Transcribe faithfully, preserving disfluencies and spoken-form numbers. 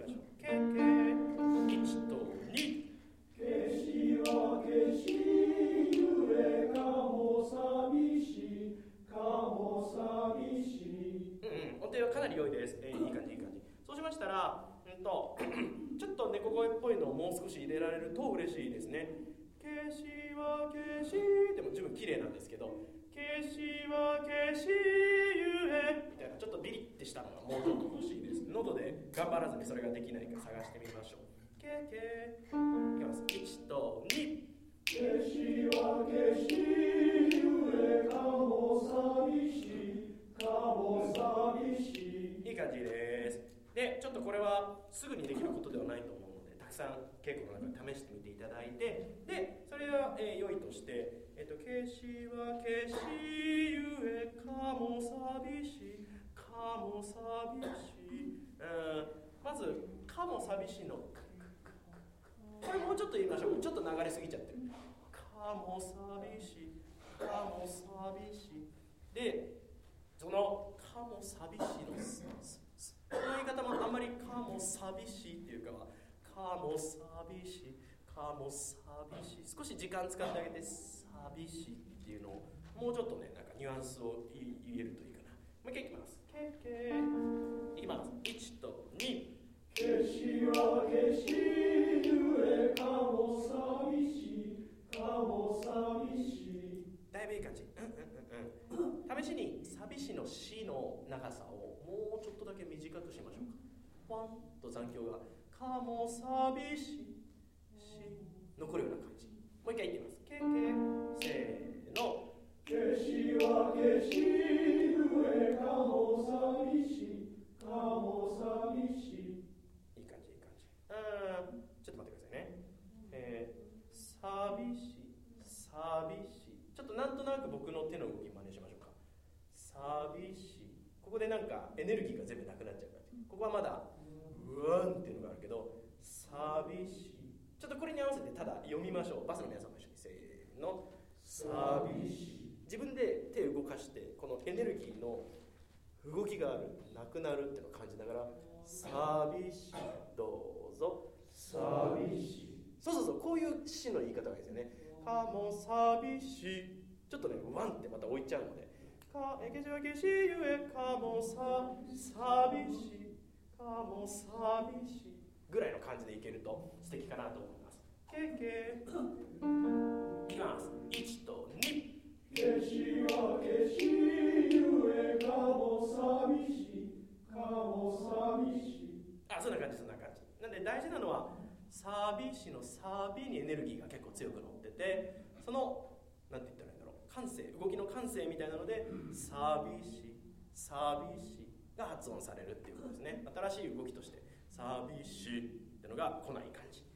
みましょう。けけいちとに。 けしはけしゆえかも寂しいかも寂しい。 うんうん、音程はかなり良いです。えー、いい感じいい感じ。そうしましたら、うんとちょっと猫声っぽいのをもう少し入れられると嬉しいですね。けしはけしでも十分綺麗なんですけど、けしはけしゆえみたいなちょっとビリッてしたのがもうちょっと欲しいです。喉で頑張らずにそれができないか探してみましょう。けけいきます。いちとに。 けしはけしゆえかも寂しいかも寂しい。 いい感じです。で、ちょっとこれはすぐにできることではないと思うので、たくさん稽古の中で試してみていただいて、で、それは、えー、良いとして、えっと、けしはけしゆえかも寂しいかも寂しい、うん、まずかも寂しいのこれもうちょっと言いましょう。ちょっと流れすぎちゃってる。かも寂しいかも寂しいで、そのかも寂しいのすすすこの言い方もあんまりかも寂しいっていうかはかも寂しいかも寂しい、少し時間使ってあげて寂しいっていうのをもうちょっとね、なんかニュアンスを言えるといいかな。もう一回いきます。けけいきます。いちとに。 けしはけしゆえかも寂しいかも寂しい。 だいぶいい感じ。うんうんうんうん。試しに寂しのしの長さをもうちょっとだけ短くしましょうか。ポンと残響がかも寂しいし残るような感じ。もう一回言ってみます。けけせーの。 けしはけしゆえかも寂しいかも寂しい。 いい感じいい感じ。うん、ちょっと待ってくださいね。えー、寂しい寂しい、ちょっとなんとなく僕の手の動き真似しましょうか。寂しい、ここでなんかエネルギーが全部なくなっちゃう感じ。ここはまだうわんっていうのがあるけど、寂しい、ちょっとこれに合わせてただ読みましょう。バスの皆さんも一緒にせーの。寂しい、自分で手を動かしてこのエネルギーの動きがあるなくなるっていうのを感じながら、寂しい、どうぞ寂しい。 そうそうそう、こういう詩の言い方がいいですよね。かも寂しい、ちょっとねワンってまた置いちゃうので、かえけしはけしゆえかもさ寂しいかも寂しいぐらいの感じでいけると素敵かなと思います。けけいきます。いちとに。 けしはけしゆえかも寂しいかも寂しい。 あ、そんな感じそんな感じなんで、大事なのはサビ詞のサビにエネルギーが結構強く乗ってて、そのなんて言ったらいいんだろう、感性、動きの感性みたいなのでサビ詞サビ詞が発音されるっていうことですね。新しい動きとしてサビ詞っていうのが来ない感じ。